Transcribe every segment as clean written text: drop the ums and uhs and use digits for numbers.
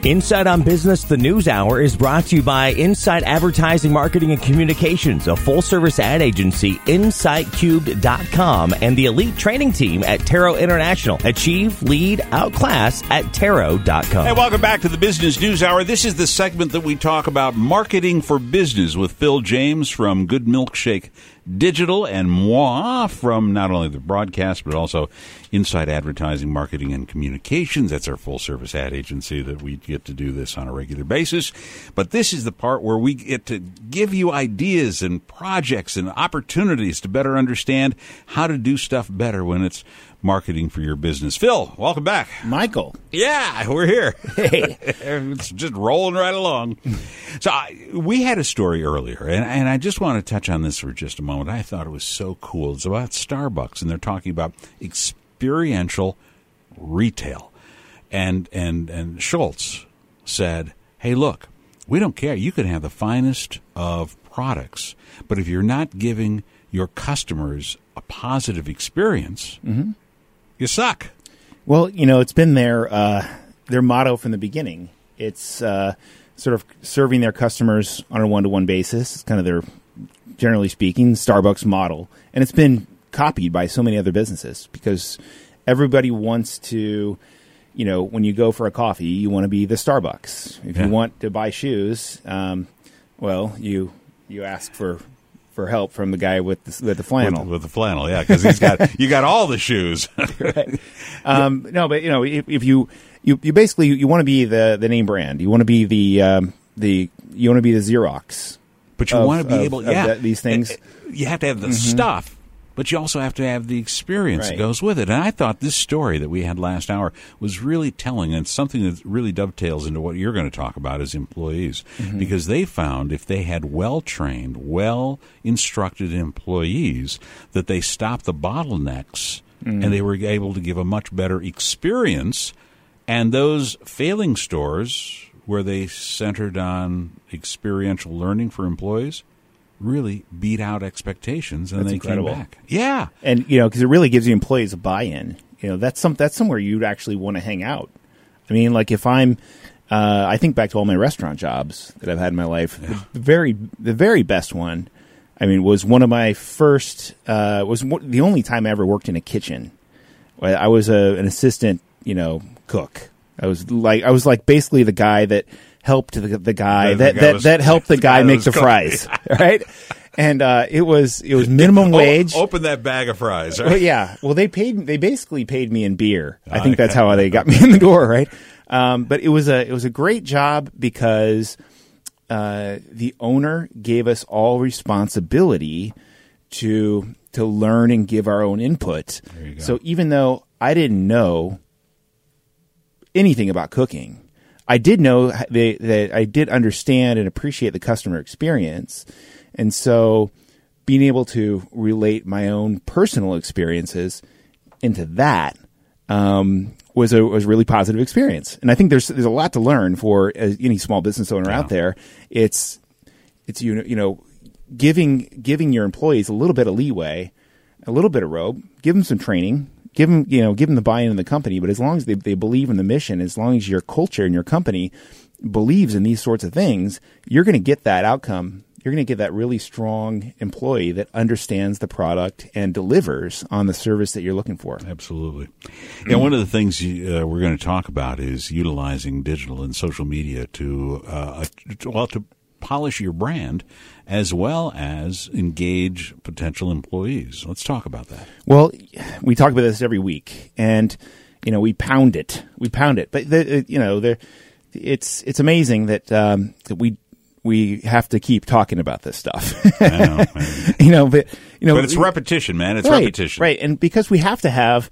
Inside on Business, the News Hour is brought to you by Insight Advertising, Marketing, and Communications, a full-service ad agency, InsightCubed.com, and the elite training team at Taro International. Achieve, lead, outclass at Taro.com. Hey, welcome back to the Business News Hour. This is the segment that we talk about marketing for business with Phil James from Good Milkshake Digital and moi from not only the broadcast but also Insight Advertising, Marketing, and Communications. That's our full-service ad agency that we get to do this on a regular basis. But this is the part where we get to give you ideas and projects and opportunities to better understand how to do stuff better when it's marketing for your business. Phil, welcome back. Michael. Yeah, we're here. Hey. It's just rolling right along. So we had a story earlier, and I just want to touch on this for just a moment. I thought it was so cool. It's about Starbucks, and they're talking about experiential retail. And Schultz said, hey, look, we don't care. You can have the finest of products, but if you're not giving your customers a positive experience, you suck. Well, it's been their motto from the beginning. It's sort of serving their customers on a one-to-one basis. It's kind of their, generally speaking, Starbucks model. And it's been copied by so many other businesses because everybody wants to, when you go for a coffee, you want to be the Starbucks. If you want to buy shoes, well, you ask for help from the guy with the flannel. With the flannel, yeah, because you got all the shoes. Right. No, but if you basically you want to be the name brand. You want to be the Xerox. But you want to be able, these things. You have to have the stuff, but you also have to have the experience that goes with it. And I thought this story that we had last hour was really telling, and something that really dovetails into what you're going to talk about as employees, because they found if they had well-trained, well-instructed employees, that they stopped the bottlenecks and they were able to give a much better experience. And those failing stores where they centered on experiential learning for employees really beat out expectations, and That's they incredible. came back. Yeah. And, because it really gives the employees a buy-in. That's somewhere you'd actually want to hang out. I mean, like if I think back to all my restaurant jobs that I've had in my life, the very best one, was one of my first, the only time I ever worked in a kitchen. I was an assistant, cook. I was like basically the guy that helped the guy that helped the guy make the fries, right? And it was minimum wage. Open that bag of fries, right? Well, yeah. Well, they basically paid me in beer. I think that's how they got me in the door, right? But it was a great job because the owner gave us all responsibility to learn and give our own input. There you go. So even though I didn't know anything about cooking, I did know that I did understand and appreciate the customer experience. And so being able to relate my own personal experiences into that was a really positive experience. And I think there's a lot to learn for any small business owner out there. It's giving your employees a little bit of leeway, a little bit of rope, give them some training, give them the buy-in in the company. But as long as they believe in the mission, as long as your culture and your company believes in these sorts of things, you're going to get that outcome. You're going to get that really strong employee that understands the product and delivers on the service that you're looking for. Absolutely. Yeah, one of the things we're going to talk about is utilizing digital and social media to polish your brand as well as engage potential employees. Let's talk about that. Well, we talk about this every week, and we pound it. But it's amazing that we have to keep talking about this stuff. I know. But it's repetition, man. It's right, repetition, right? And because we have to have,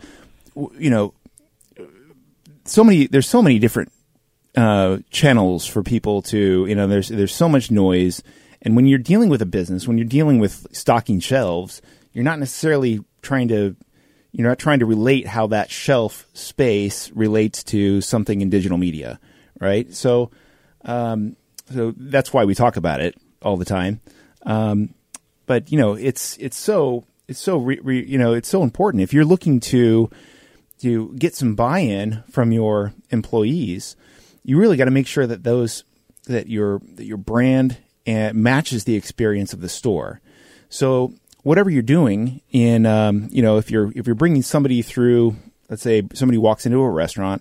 there's so many different channels for people to, there's so much noise. And when you're dealing with a business, when you're dealing with stocking shelves, you're not necessarily trying to relate how that shelf space relates to something in digital media, right? So that's why we talk about it all the time. But it's so important. If you're looking to get some buy-in from your employees, you really got to make sure that that your brand matches the experience of the store. So whatever you're doing in, if you're bringing somebody through, let's say somebody walks into a restaurant,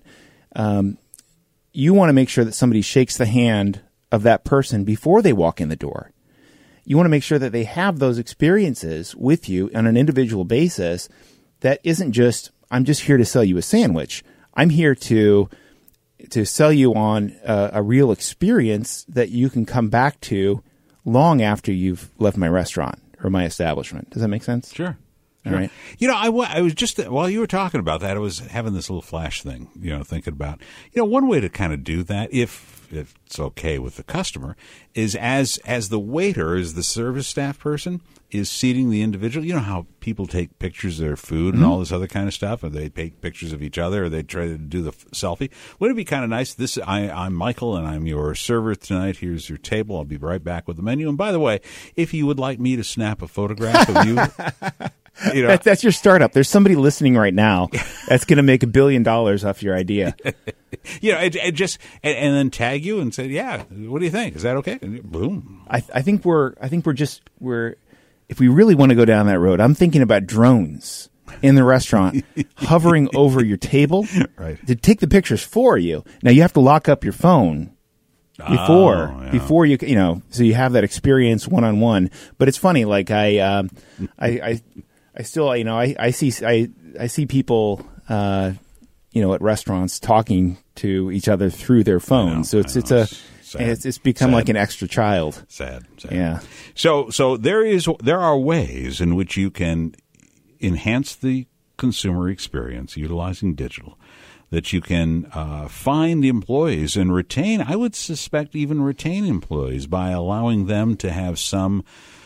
you want to make sure that somebody shakes the hand of that person before they walk in the door. You want to make sure that they have those experiences with you on an individual basis. That isn't just, I'm just here to sell you a sandwich. I'm here to sell you on a real experience that you can come back to long after you've left my restaurant or my establishment. Does that make sense? Sure. All right. I was just, while you were talking about that, I was having this little flash thing, thinking about, one way to kind of do that, if it's okay with the customer, is as the waiter, as the service staff person is seating the individual. You know how people take pictures of their food and all this other kind of stuff, or they take pictures of each other, or they try to do the selfie. Wouldn't it be kind of nice? I'm Michael, and I'm your server tonight. Here's your table. I'll be right back with the menu. And by the way, if you would like me to snap a photograph of you. That's your startup. There's somebody listening right now that's going to make $1 billion off your idea. And then tag you and say, "Yeah, what do you think? Is that okay?" And boom. I think we're if we really want to go down that road, I'm thinking about drones in the restaurant hovering over your table to take the pictures for you. Now you have to lock up your phone before you so you have that experience one-on-one. But it's funny, like I still, I see people, at restaurants talking to each other through their phones. So it's become like an extra child. Sad. Yeah. So there are ways in which you can enhance the consumer experience utilizing digital, that you can find employees and retain. I would suspect even retain employees by allowing them to have some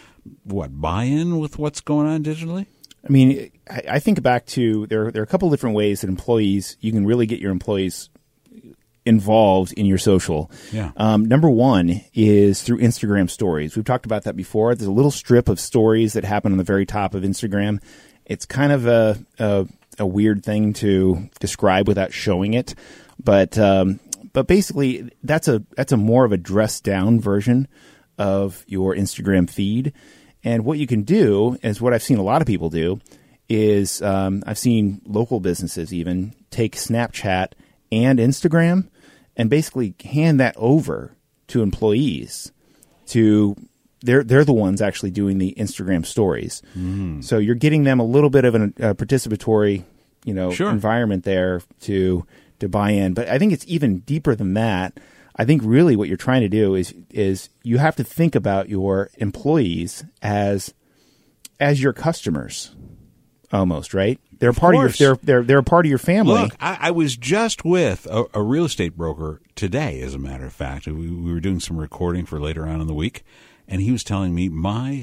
buy-in with what's going on digitally. I mean, I think back to there are a couple of different ways that you can really get your employees involved in your social. Yeah. Number one is through Instagram stories. We've talked about that before. There's a little strip of stories that happen on the very top of Instagram. It's kind of a weird thing to describe without showing it, but basically that's a more of a dressed down version of your Instagram feed. And what you can do is what I've seen a lot of people do is I've seen local businesses even take Snapchat and Instagram and basically hand that over to employees they're the ones actually doing the Instagram stories. So you're getting them a little bit of a participatory, environment there to buy in. But I think it's even deeper than that. I think really what you're trying to do is you have to think about your employees as your customers, almost, right? They're part of your they're a part of your family. Look, I was just with a real estate broker today, as a matter of fact. We were doing some recording for later on in the week, and he was telling me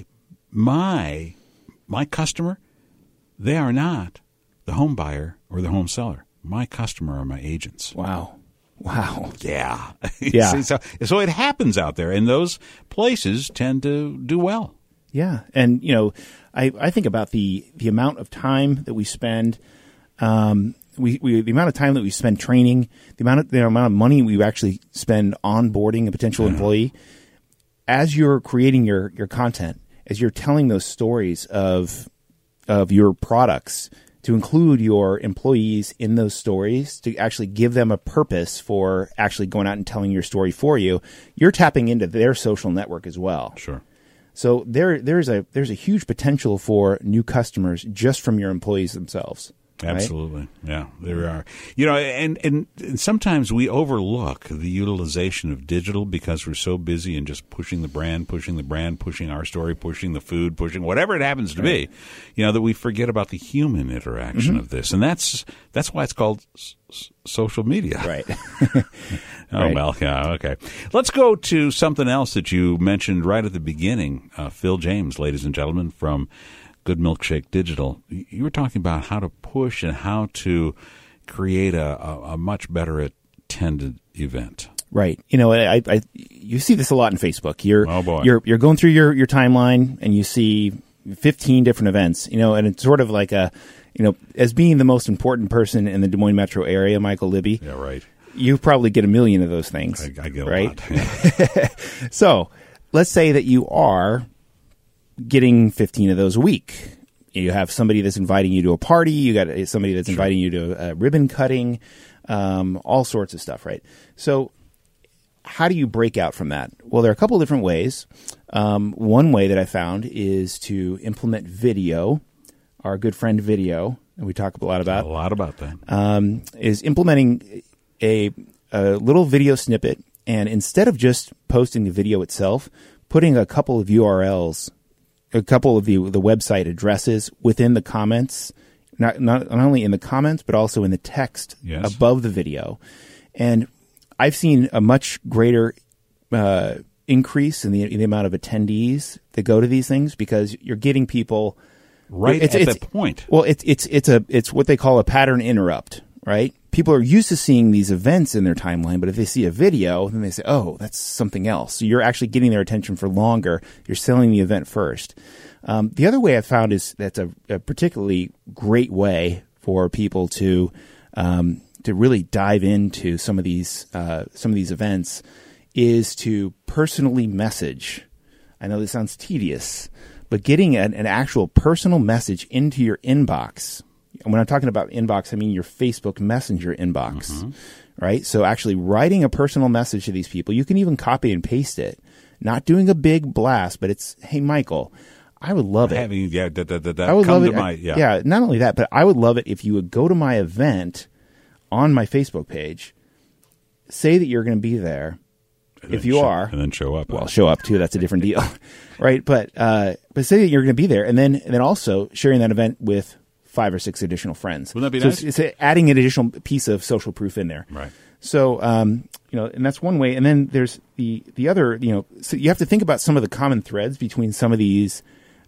my customer, they are not the home buyer or the home seller. My customer are my agents. Wow. Yeah. Yeah. So it happens out there, and those places tend to do well. Yeah. And, I think about the amount of time that we spend, the amount of time that we spend training, the amount of money we actually spend onboarding a potential employee. As you're creating your content, as you're telling those stories of your products, to include your employees in those stories, to actually give them a purpose for actually going out and telling your story for you, you're tapping into their social network as well. Sure. So there's a huge potential for new customers just from your employees themselves. Absolutely. Right? Yeah, there are. And sometimes we overlook the utilization of digital because we're so busy in just pushing the brand, pushing our story, pushing the food, pushing whatever it happens to be, that we forget about the human interaction of this. And that's why it's called social media. Right. Right. Well, yeah, okay. Let's go to something else that you mentioned right at the beginning. Phil James, ladies and gentlemen, from Good Milkshake Digital. You were talking about how to push and how to create a much better attended event. Right. You see this a lot in Facebook. You're going through your timeline and you see 15 different events, and it's sort of like as being the most important person in the Des Moines metro area, Michael Libby. Yeah, right. you probably get 1 million of those things. I get right? a lot. Yeah. So let's say that you are getting 15 of those a week. You have somebody that's inviting you to a party. You got somebody that's inviting you to a ribbon cutting, all sorts of stuff, right? So how do you break out from that? Well, there are a couple of different ways. One way that I found is to implement video, our good friend Video, and we talk a lot about that, is implementing a little video snippet, and instead of just posting the video itself, putting a couple of URLs, a couple of the website addresses within the comments, not only in the comments, but also in the text above the video. And I've seen a much greater increase in the amount of attendees that go to these things, because you're getting people right at that point. Well, it's what they call a pattern interrupt, right? People are used to seeing these events in their timeline, but if they see a video, then they say, "Oh, that's something else." So you're actually getting their attention for longer. You're selling the event first. The other way I found is that's a particularly great way for people to really dive into some of these events is to personally message. I know this sounds tedious, but getting an actual personal message into your inbox. And when I'm talking about inbox, I mean your Facebook Messenger inbox, right? So actually writing a personal message to these people. You can even copy and paste it. Not doing a big blast, but it's, "Hey, Michael, I would love it." I would love it. Not only that, but I would love it if you would go to my event on my Facebook page, say that you're going to be there. If you are, and then show up. Well, show up too. That's a different deal, right? But say that you're going to be there, and then also sharing that event with 5 or 6 additional friends. Wouldn't that be nice? It's adding an additional piece of social proof in there, right? So and that's one way. And then there's the other. So you have to think about some of the common threads between some of these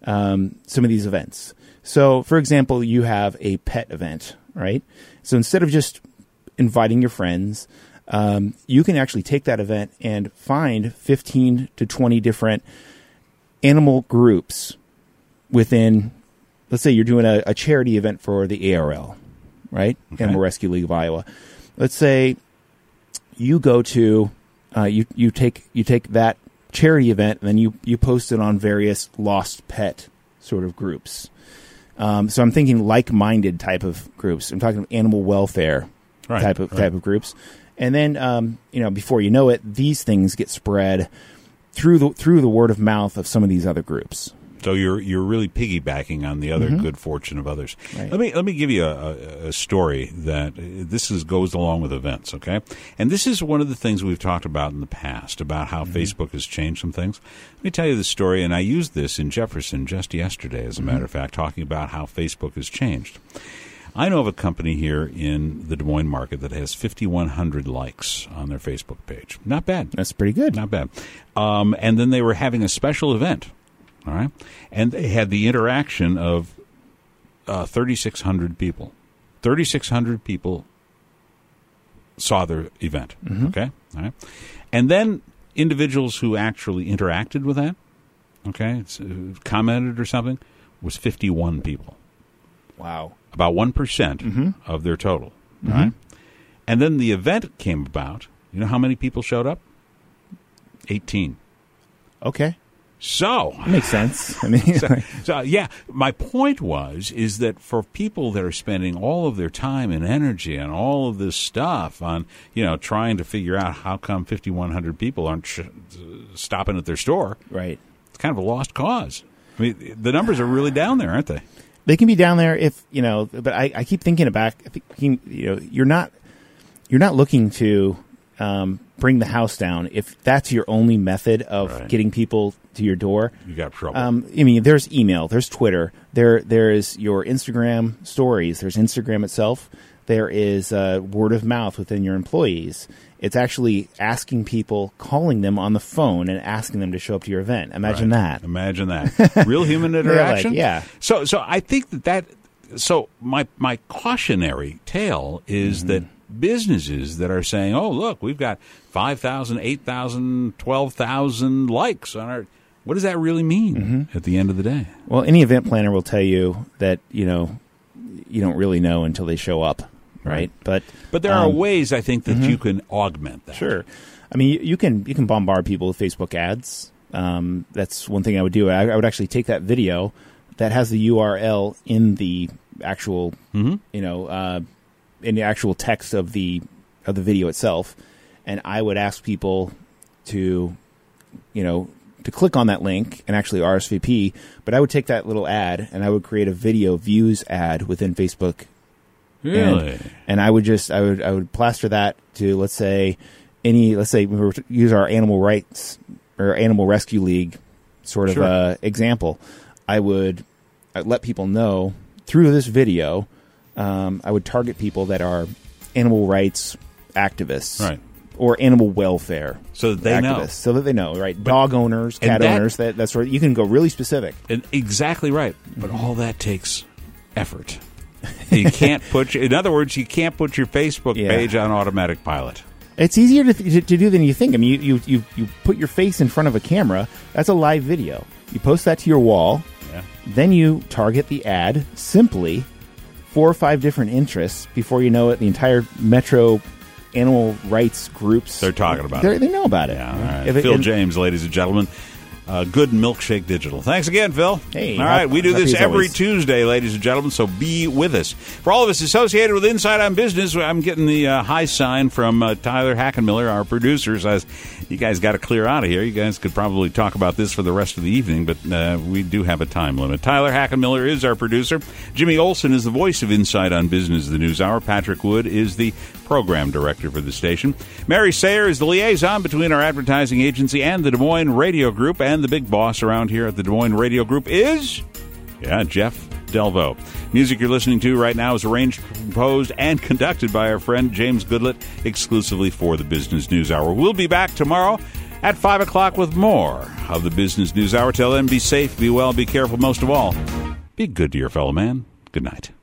events. So, for example, you have a pet event, right? So instead of just inviting your friends, you can actually take that event and find 15 to 20 different animal groups within, let's say you're doing a charity event for the ARL, right? Okay. Animal Rescue League of Iowa. Let's say you go to, you take that charity event and then you post it on various lost pet sort of groups. So I'm thinking like-minded type of groups. I'm talking animal welfare type of groups. And then, before you know it, these things get spread through the word of mouth of some of these other groups. So you're really piggybacking on the other good fortune of others. Right. Let me give you a story that goes along with events, okay? And this is one of the things we've talked about in the past about how Facebook has changed some things. Let me tell you the story, and I used this in Jefferson just yesterday, as a matter of fact, talking about how Facebook has changed. I know of a company here in the Des Moines market that has 5,100 likes on their Facebook page. Not bad. That's pretty good. Not bad. And then they were having a special event, all right? And they had the interaction of 3,600 people. 3,600 people saw their event, okay? All right? And then individuals who actually interacted with that, okay, commented or something, was 51 people. Wow. About 1% of their total, right? And then the event came about. You know how many people showed up? 18. Okay. So that makes sense. I mean, so yeah, my point is that for people that are spending all of their time and energy and all of this stuff on, trying to figure out how come 5,100 people aren't stopping at their store, right? It's kind of a lost cause. I mean, the numbers are really down there, aren't they? They can be down there if, but I keep thinking back, you're not looking to bring the house down if that's your only method of getting people to your door. You got trouble. There's email, there's Twitter, there is your Instagram stories, there's Instagram itself, there is word of mouth within your employees. It's actually asking people, calling them on the phone and asking them to show up to your event. Imagine that. Imagine that. Real human interaction. Yeah. So I think so my cautionary tale is that businesses that are saying, "Oh, look, we've got 5,000, 8,000, 12,000 likes on our," what does that really mean at the end of the day? Well, any event planner will tell you that, you don't really know until they show up. right? But there are ways, I think, that you can augment that. Sure. I mean, you can bombard people with Facebook ads. That's one thing I would do. I would actually take that video that has the URL in the actual, in the actual text of the video itself, and I would ask people to click on that link and actually RSVP. But I would take that little ad and I would create a video views ad within Facebook. Really? And I would plaster that to let's say we were to use our animal rights or animal rescue league sort of example. I would let people know through this video. I would target people that are animal rights activists, right, or animal welfare, so that they activists, know, so that they know, right? But, dog owners, cat owners. That's right. You can go really specific. Exactly right. But all that takes effort. You can't in other words, you can't put your Facebook page on automatic pilot. It's easier to do than you think. I mean, you put your face in front of a camera. That's a live video. You post that to your wall. Yeah. Then you target the ad simply 4 or 5 different interests. Before you know it, the entire metro animal rights groups, they're talking about it. They know about it. Yeah, all right. Phil James, ladies and gentlemen. Good Milkshake Digital. Thanks again, Phil. Hey. All right, we do this every Tuesday, ladies and gentlemen, so be with us. For all of us associated with Inside on Business, I'm getting the high sign from Tyler Hackenmiller, our producer, says, you guys got to clear out of here. You guys could probably talk about this for the rest of the evening, but we do have a time limit. Tyler Hackenmiller is our producer. Jimmy Olsen is the voice of Inside on Business, the News Hour. Patrick Wood is the program director for the station. Mary Sayer is the liaison between our advertising agency and the Des Moines Radio Group, and the big boss around here at the Des Moines Radio Group is, Jeff Delvaux. Music you're listening to right now is arranged, composed, and conducted by our friend James Goodlett, exclusively for the Business News Hour. We'll be back tomorrow at 5 o'clock with more of the Business News Hour. Till then, be safe, be well, be careful. Most of all, be good to your fellow man. Good night.